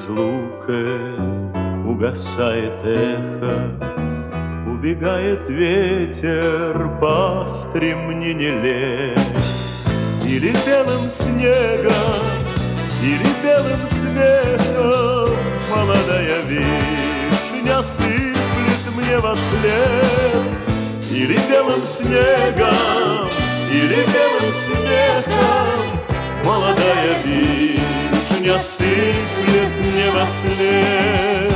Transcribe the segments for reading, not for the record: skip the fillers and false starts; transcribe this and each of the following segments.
разлукой угасает эхо, убегает ветер по стремнине лет. Или белым снегом, или белым смехом молодая вишня сыплет мне во след. Или белым снегом, или белым смехом молодая вишня сыплет мне во след.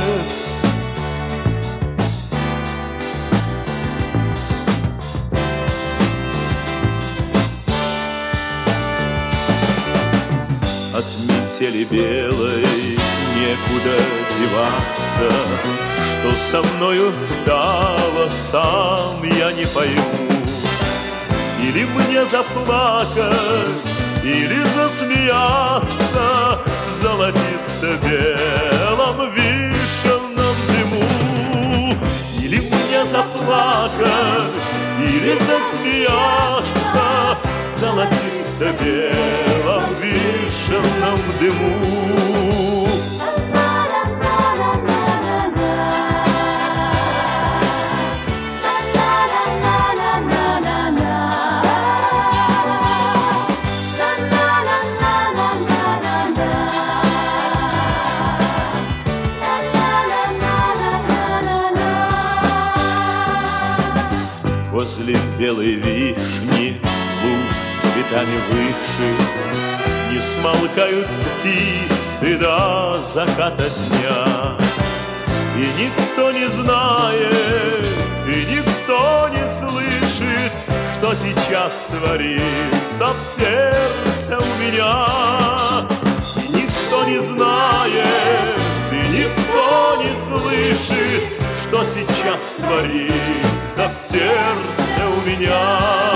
От метели белой некуда деваться, что со мною стало, сам я не пойму. Или мне заплакать, или засмеяться в золотисто-белом вишенном дыму. Или мне заплакать, или засмеяться в золотисто-белом вишенном дыму. Возле белой вишни луг цветами выше не смолкают птицы до заката дня. И никто не знает, и никто не слышит, что сейчас творится в сердце у меня. И никто не знает, и никто не слышит, что сейчас творится в сердце у меня.